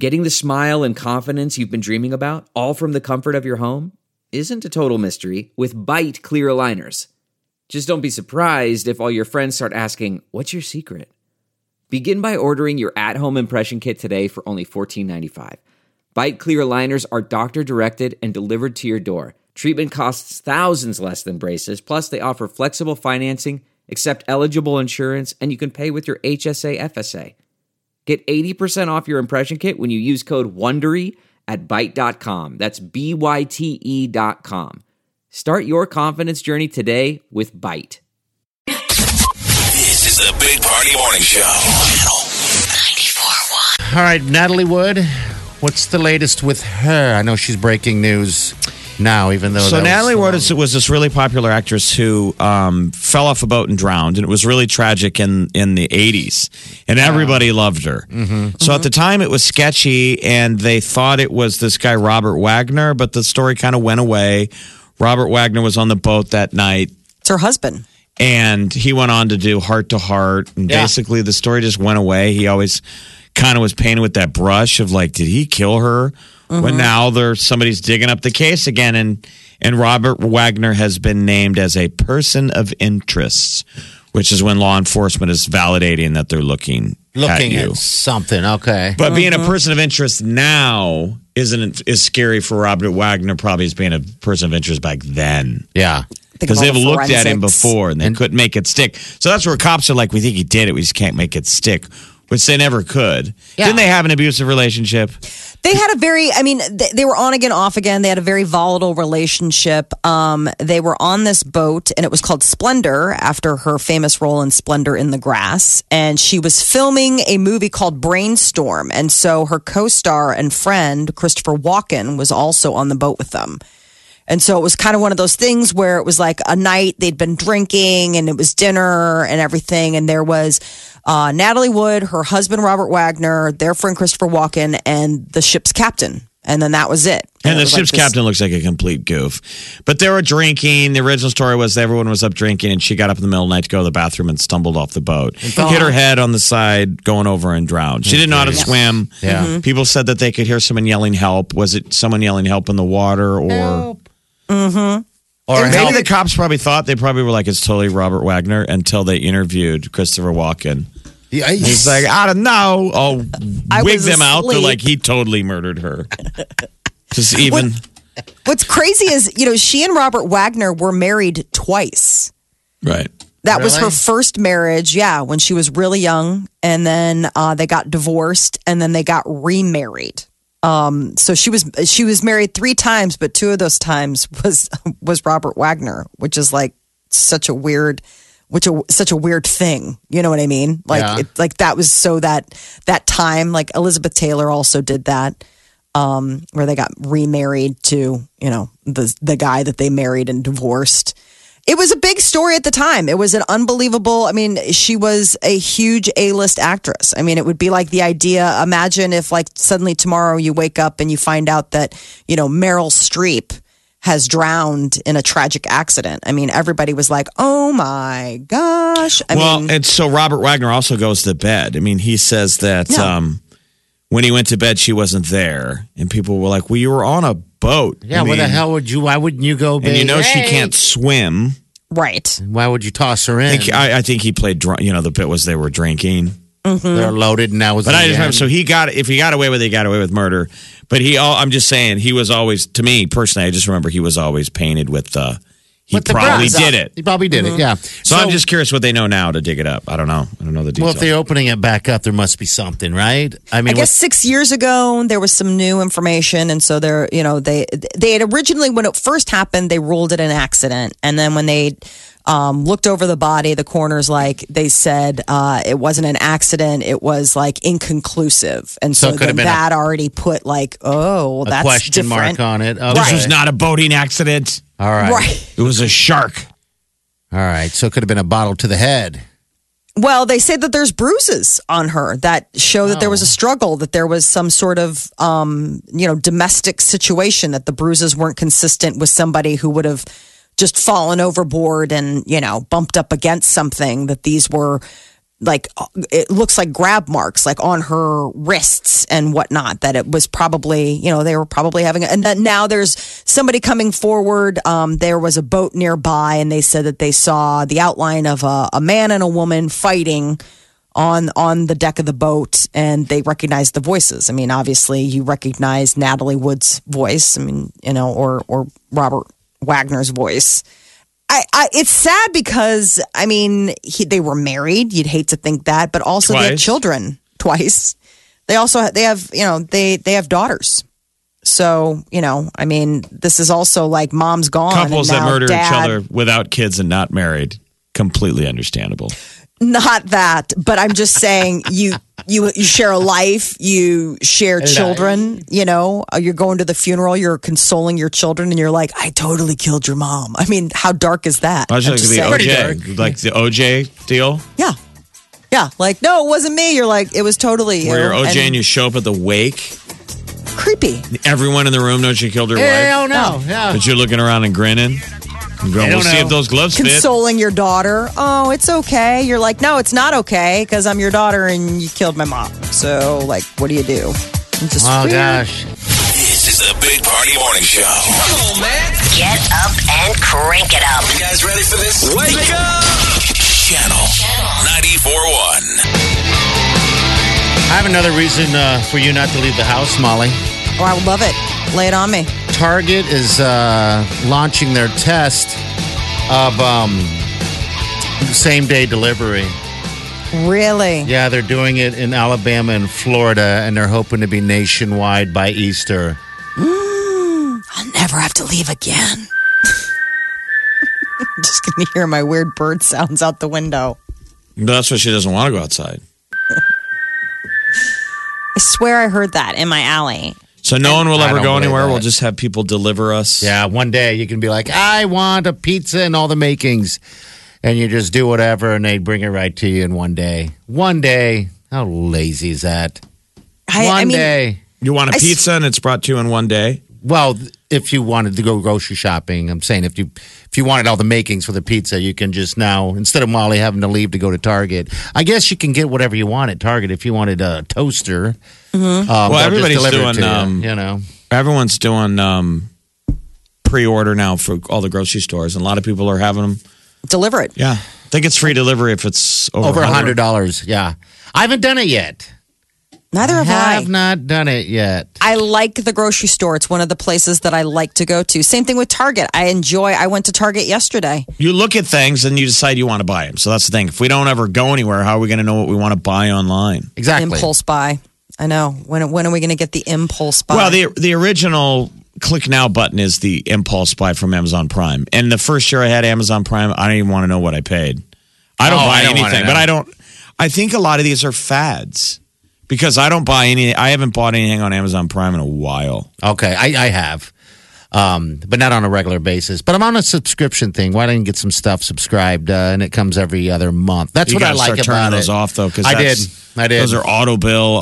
Getting the smile and confidence you've been dreaming about, all from the comfort of your home, isn't a total mystery with Byte clear aligners. Just don't be surprised if all your friends start asking, "What's your secret?" Begin by ordering your at-home impression kit today for only $14.95. Byte clear aligners are doctor-directed and delivered to your door. Treatment costs thousands less than braces, plus they offer flexible financing, accept eligible insurance, and you can pay with your HSA FSA. Get 80% off your impression kit when you use code WONDERY at Byte.com. That's BYTE.com. Start your confidence journey today with Byte. This is the Big Party Morning Show. Channel 94.1. All right, Natalie Wood, what's the latest with her? I know she's breaking news now, even though... So Natalie Wood was this really popular actress who fell off a boat and drowned, and it was really tragic in the 80s, and everybody loved her. So at the time, it was sketchy, and they thought it was this guy, Robert Wagner, but the story kind of went away. Robert Wagner was on the boat that night. It's her husband. And he went on to do Heart to Heart, and basically the story just went away. He always kind of was painted with that brush of like, did he kill her? But now somebody's digging up the case again, and Robert Wagner has been named as a person of interest, which is when law enforcement is validating that they're looking at you. At something, okay. But being a person of interest now is scary for Robert Wagner probably as being a person of interest back then. Yeah. Because they've looked at him before and they couldn't make it stick. So that's where cops are like, we think he did it, we just can't make it stick, which they never could. Yeah. Didn't they have an abusive relationship? They had they were on again, off again. They had a very volatile relationship. They were on this boat, and it was called Splendor, after her famous role in Splendor in the Grass. And she was filming a movie called Brainstorm. And so her co-star and friend, Christopher Walken, was also on the boat with them. And so it was kind of one of those things where it was like a night they'd been drinking and it was dinner and everything. And there was Natalie Wood, her husband, Robert Wagner, their friend, Christopher Walken, and the ship's captain. And then that was it. And the ship's captain looks like a complete goof. But they were drinking. The original story was everyone was up drinking, and she got up in the middle of the night to go to the bathroom and stumbled off the boat. Hit her head on the side going over and drowned. She didn't know how to swim. Yeah. People said that they could hear someone yelling help. Was it someone yelling help in the water or... Help. Or maybe the cops probably thought, they probably were like, it's totally Robert Wagner until they interviewed Christopher Walken. Yeah, he's like, I don't know. I'll wig them out. They're like, he totally murdered her. Just even. What's crazy is, she and Robert Wagner were married twice. Right. That was her first marriage, when she was really young. And then they got divorced, and then they got remarried. So she was married 3 times, but 2 of those times was Robert Wagner, which is like such a weird thing. You know what I mean? Like that was so that time, like Elizabeth Taylor also did that, where they got remarried to, the guy that they married and divorced. It was a big story at the time. It was an unbelievable, she was a huge A-list actress. It would be like the idea, imagine if like suddenly tomorrow you wake up and you find out that, Meryl Streep has drowned in a tragic accident. Everybody was like, oh my gosh. And so Robert Wagner also goes to bed. He says that when he went to bed, she wasn't there. And people were like, well, you were on a boat. Yeah, why the hell why wouldn't you go, babe? And she can't swim. Right. Why would you toss her in? I think he played drunk. The bit was they were drinking. Mm-hmm. They're loaded, and that was. But I just remember, so if he got away with it, he got away with murder. But I'm just saying, he was always, to me personally, I just remember he was always painted with he probably did it. He probably did it, yeah. So I'm just curious what they know now to dig it up. I don't know. I don't know the details. Well, if they're opening it back up, there must be something, right? I guess 6 years ago, there was some new information. And so they had originally, when it first happened, they ruled it an accident. And then when they looked over the body, the coroner's they said it wasn't an accident. It was inconclusive. And so then that already put that's a question different. mark on it. Okay. This was not a boating accident. All right. Right. It was a shark. All right. So it could have been a bottle to the head. Well, they say that there's bruises on her that show that there was a struggle, that there was some sort of, domestic situation, that the bruises weren't consistent with somebody who would have just fallen overboard and, bumped up against something, that these were like it looks like grab marks like on her wrists and whatnot, that it was probably, they were probably having, and then now there's somebody coming forward. There was a boat nearby and they said that they saw the outline of a man and a woman fighting on the deck of the boat, and they recognized the voices. I mean, obviously you recognize Natalie Wood's voice. I mean, or Robert Wagner's voice. It's sad because, I mean, they were married. You'd hate to think that, but also they have children twice. They also they have daughters. So, I mean, this is also like mom's gone. Couples and that now murder dad, each other without kids and not married, completely understandable. Not that, but I'm just saying you share a life, you share children, you're going to the funeral, you're consoling your children, and you're like, I totally killed your mom. I mean, how dark is that? I was like the OJ, like the OJ deal. Yeah. Yeah. Like, no, it wasn't me. You're like, it was totally where you're OJ and you show up at the wake. Creepy. Everyone in the room knows you killed her wife. Hell no. Yeah. But you're looking around and grinning. We'll see if those gloves fit. Consoling your daughter. Oh, it's okay. You're like, no, it's not okay because I'm your daughter and you killed my mom. So, like, what do you do? Just weird. Gosh. This is the Big Party Morning Show. Come on, man. Get up and crank it up. You guys ready for this? Wake up! Channel 94.1. I have another reason for you not to leave the house, Molly. Oh, I would love it. Lay it on me. Target is launching their test of same-day delivery. Really? Yeah, they're doing it in Alabama and Florida, and they're hoping to be nationwide by Easter. I'll never have to leave again. I'm just going to hear my weird bird sounds out the window. That's why she doesn't want to go outside. I swear I heard that in my alley. So no one will I ever don't go believe anywhere. that. We'll just have people deliver us. Yeah, one day you can be like, I want a pizza and all the makings. And you just do whatever, and they bring it right to you in one day. One day. How lazy is that? One day. You want a pizza and it's brought to you in one day? Well, if you wanted to go grocery shopping, I'm saying if you wanted all the makings for the pizza, you can just now, instead of Molly having to leave to go to Target, I guess you can get whatever you want at Target. If you wanted a toaster, Well, everybody's doing, everyone's doing pre-order now for all the grocery stores, and a lot of people are having them Deliver it. Yeah, I think it's free delivery if it's over $100. Yeah, I haven't done it yet. Neither have I have not done it yet. I like the grocery store. It's one of the places that I like to go to. Same thing with Target. I went to Target yesterday. You look at things and you decide you want to buy them. So that's the thing. If we don't ever go anywhere, how are we going to know what we want to buy online? Exactly. Impulse buy. I know. When are we going to get the impulse buy? Well, the original click now button is the impulse buy from Amazon Prime. And the first year I had Amazon Prime, I don't even want to know what I paid. I don't buy anything, but I think a lot of these are fads. Because I haven't bought anything on Amazon Prime in a while. Okay, I have. But not on a regular basis. But I'm on a subscription thing. Why don't you get some stuff subscribed? And it comes every other month. That's what I like about it. Turning those off, though. I did. Those are auto bill,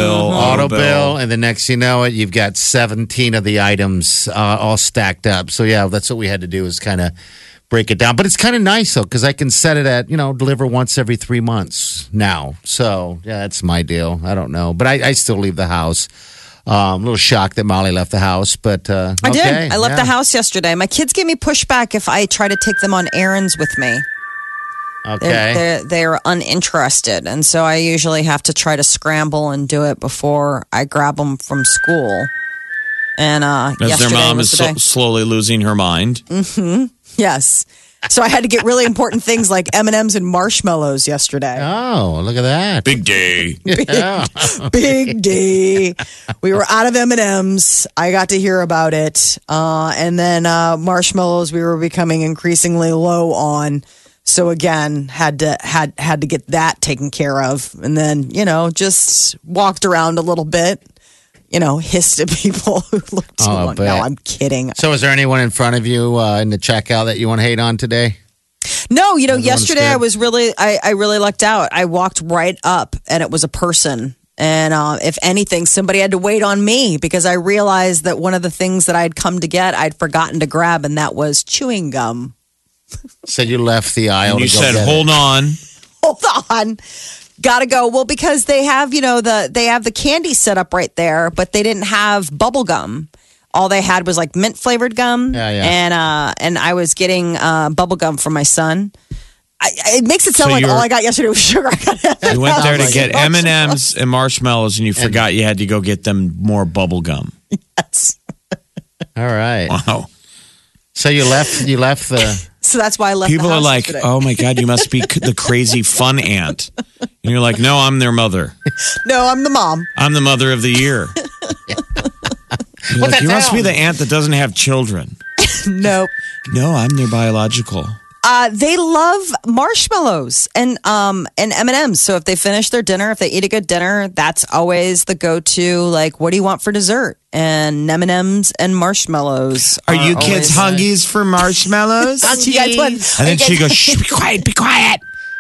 and the next you know it, you've got 17 of the items all stacked up. So yeah, that's what we had to do is kind of break it down. But it's kind of nice though because I can set it at deliver once every 3 months now. So yeah, that's my deal. I don't know, but I still leave the house. A little shocked that Molly left the house, but I did. I left the house yesterday. My kids gave me pushback if I try to take them on errands with me. Okay. They're uninterested. And so I usually have to try to scramble and do it before I grab them from school. And as their mom is slowly losing her mind. Mm-hmm. Yes. So I had to get really important things like M&Ms and marshmallows yesterday. Oh, look at that. Big day. Big day. We were out of M&Ms. I got to hear about it. And then marshmallows we were becoming increasingly low on. So again, had to get that taken care of. And then, just walked around a little bit. Hissed at people who looked too long. No, I'm kidding. So is there anyone in front of you in the checkout that you want to hate on today? No, yesterday I was I really lucked out. I walked right up and it was a person. And if anything, somebody had to wait on me because I realized that one of the things that I'd come to get, I'd forgotten to grab, and that was chewing gum. So you left the aisle. And you said, hold on. Hold on. Gotta go. Well, because they have, they have the candy set up right there, but they didn't have bubble gum. All they had was like mint flavored gum. Yeah. And I was getting bubble gum from my son. It makes it sound So like you all were- I got yesterday was sugar. You went there to get Marshmallows. M&Ms and marshmallows, and you forgot you had to go get them more bubble gum. Yes. All right. Wow. So you left the. So that's why I left. People the are house like, yesterday. oh my God, you must be the crazy fun aunt. And you're like, no, I'm their mother. No, I'm the mom. I'm the mother of the year. You're like, you must be the aunt that doesn't have children. Nope. No, I'm their biological. They love marshmallows and M&Ms. So if they finish their dinner, if they eat a good dinner, that's always the go-to. Like, what do you want for dessert? And M&Ms and marshmallows. Are you kids always- hungies for marshmallows? Do you guys want? And then she goes, shh, be quiet, be quiet.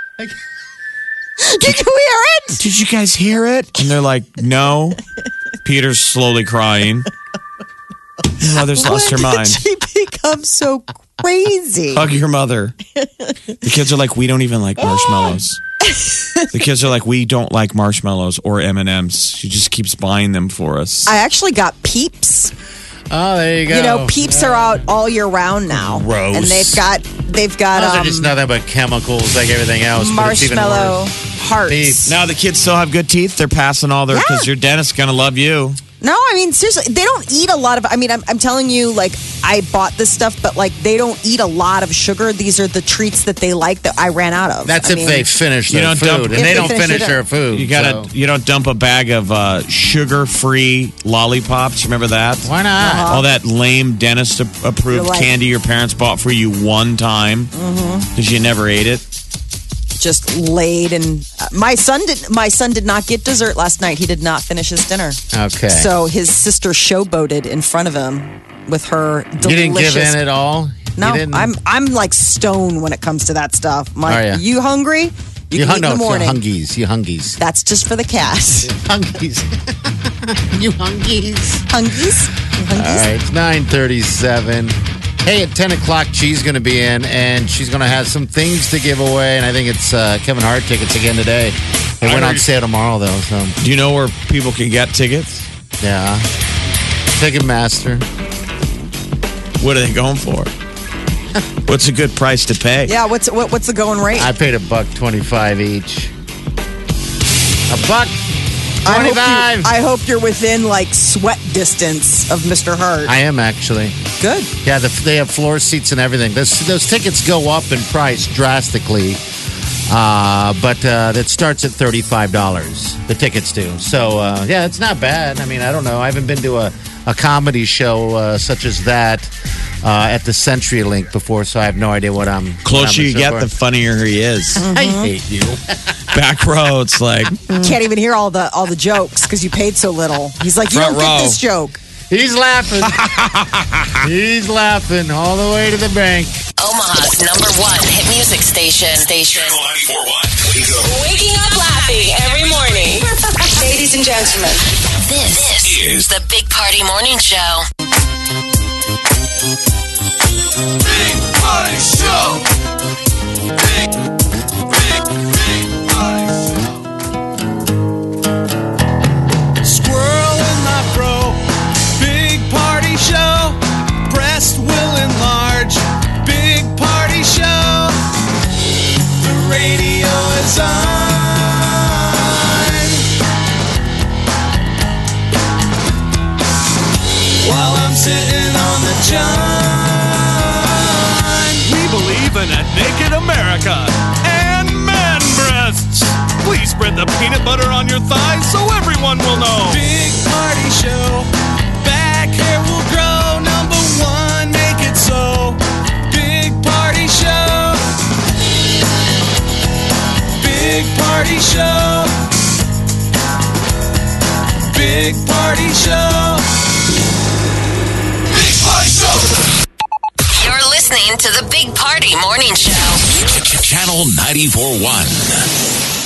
Did you hear it? Did you guys hear it? And they're like, no. Peter's slowly crying. Your mother's lost her When mind. did she become so crazy? Hug your mother. The kids are like, we don't even like marshmallows. The kids are like, we don't like marshmallows or M&Ms. She just keeps buying them for us. I actually got Peeps. Oh, there you go. Peeps are out all year round now. Gross. And they've got Those are just nothing but chemicals like everything else. but it's even marshmallow worse. hearts. Peeps. Now the kids still have good teeth. They're passing all their, because your dentist's going to love you. No, I mean, seriously, they don't eat a lot of, I'm telling you, like, I bought this stuff, but, like, they don't eat a lot of sugar. These are the treats that they like that I ran out of. That's I if mean, they finish You their don't food, dump- and If they they don't finish finish it their up. food. You don't dump a bag of sugar-free lollipops. Remember that? Why not? All that lame dentist-approved You're like- candy your parents bought for you one time because you never ate it. just laid and my son did not get dessert last night. He did not finish his dinner. Okay. So his sister showboated in front of him with her delicious. You didn't give in at all? No, You didn't? I'm like stone when it comes to that stuff. I'm like, Are ya? you hungry? You can eat in the morning. You hungies. That's just for the cat. Hungies. You hungies. Hungies? All right, it's 9:37. Hey, at 10 o'clock, she's going to be in, and she's going to have some things to give away, and I think it's Kevin Hart tickets again today. They went on sale tomorrow, though, so, Do you know where people can get tickets? yeah. Ticketmaster. What are they going for? What's a good price to pay? Yeah, what's the going rate? I paid $1.25 each. $1.25. I hope you're within like sweat distance of Mr. Hart. I am, actually. Good. Yeah, they have floor seats and everything. Those tickets go up in price drastically, but that starts at $35. The tickets do. So, yeah, it's not bad. I mean, I don't know. I haven't been to a comedy show such as that at the CenturyLink before, so I have no idea what I'm. Closer you get, the funnier he is. I hate you. Back row, it's like, Can't even hear all the jokes because you paid so little. He's like, you Front don't get row. this joke. He's laughing. He's laughing all the way to the bank. Omaha's #1 hit music station. Channel 94.1. Wake up. Waking up laughing every morning. Ladies and gentlemen, this is the Big Party Morning Show. Big Party Show. Big Party Show. Squirrel in my fro. Big party show. Breast will enlarge. Big party show. The radio is on. While I'm sitting on the john. We believe in a naked America and man breasts. Please spread the peanut butter on your thighs so everyone will know. Big party show. Back hair will grow. #1, make it so. Big party show. Big party show. Big party show. Big Party Show. You're listening to the Big Party Morning Show. Channel 94.1.